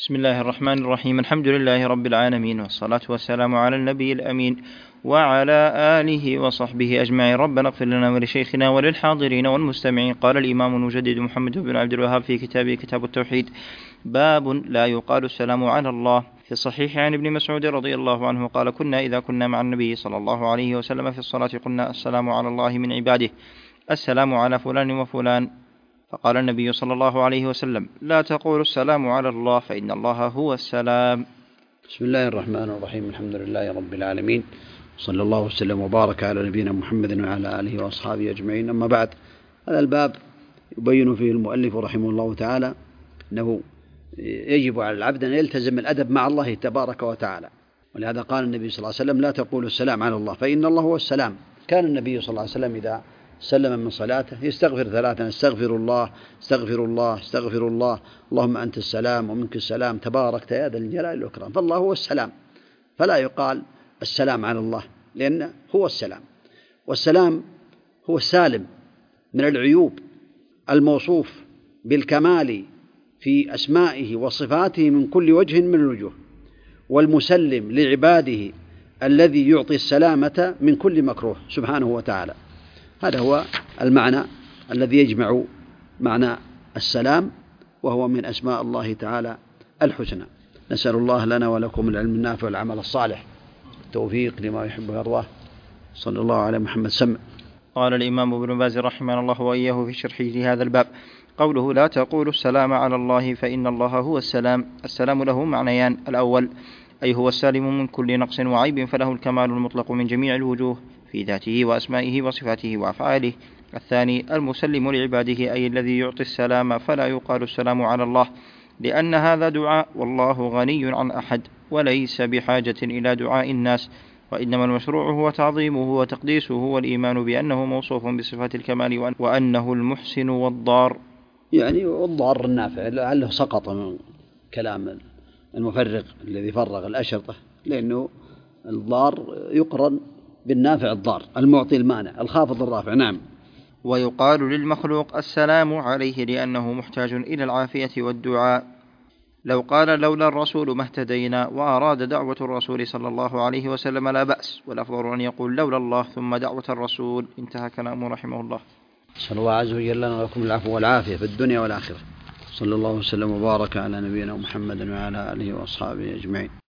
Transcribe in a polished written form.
بسم الله الرحمن الرحيم. الحمد لله رب العالمين، والصلاة والسلام على النبي الأمين وعلى آله وصحبه أجمعين. ربنا اغفر لنا ولشيخنا وللحاضرين والمستمعين. قال الإمام المجدد محمد بن عبد الوهاب في كتابه كتاب التوحيد: باب لا يقال السلام على الله. في الصحيح عن ابن مسعود رضي الله عنه قال: كنا إذا كنا مع النبي صلى الله عليه وسلم في الصلاة قلنا: السلام على الله من عباده، السلام على فلان وفلان. فقال النبي صلى الله عليه وسلم: لا تقولوا السلام على الله فإن الله هو السلام. بسم الله الرحمن الرحيم. الحمد لله رب العالمين، صلى الله وسلم وبارك على نبينا محمد وعلى آله وأصحابه أجمعين. أما بعد، هذا الباب يبين فيه المؤلف رحمه الله تعالى أنه يجب على العبد أن يلتزم الأدب مع الله تبارك وتعالى، ولهذا قال النبي صلى الله عليه وسلم: لا تقولوا السلام على الله فإن الله هو السلام. كان النبي صلى الله عليه وسلم إذا سلم من صلاته يستغفر ثلاثا: استغفر الله استغفر الله استغفر الله، اللهم أنت السلام ومنك السلام تباركت يا ذا الجلال والإكرام. فالله هو السلام، فلا يقال السلام على الله، لأنه هو السلام، والسلام هو السالم من العيوب، الموصوف بالكمال في أسمائه وصفاته من كل وجه من الوجوه، والمسلم لعباده الذي يعطي السلامة من كل مكروه سبحانه وتعالى. هذا هو المعنى الذي يجمع معنى السلام، وهو من أسماء الله تعالى الحسنى. نسأل الله لنا ولكم العلم النافع والعمل الصالح، التوفيق لما يحب ويرضاه. صلى الله على محمد. سمع. قال الإمام ابن باز رحمه الله وإياه في شرحه لهذا الباب: قوله لا تقولوا السلام على الله فإن الله هو السلام. السلام له معنيان: الأول أي هو السالم من كل نقص وعيب، فله الكمال المطلق من جميع الوجوه في ذاته وأسمائه وصفاته وأفعاله. الثاني المسلم لعباده، أي الذي يعطي السلام، فلا يقال السلام على الله، لأن هذا دعاء، والله غني عن أحد وليس بحاجة إلى دعاء الناس، وإنما المشروع هو تعظيمه وتقديسه والإيمان بأنه موصوف بصفات الكمال وأنه المحسن والضار. يعني والضار النافع، لعله سقط من كلام المفرق الذي فرغ الأشرطة، لأنه الضار يقرن بالنافع الضار، المعطي المانع، الخافض الرافع. نعم. ويقال للمخلوق السلام عليه لأنه محتاج إلى العافية والدعاء. لو قال لولا الرسول ما اهتدينا وأراد دعوة الرسول صلى الله عليه وسلم لا بأس، والأفضل أن يقول لولا الله ثم دعوة الرسول. انتهى كلامه رحمه الله. صلى الله عز وجل لنا ولكم العفو والعافية في الدنيا والآخرة. صلى الله وسلم وبارك على نبينا محمد وعلى آله وأصحابه أجمعين.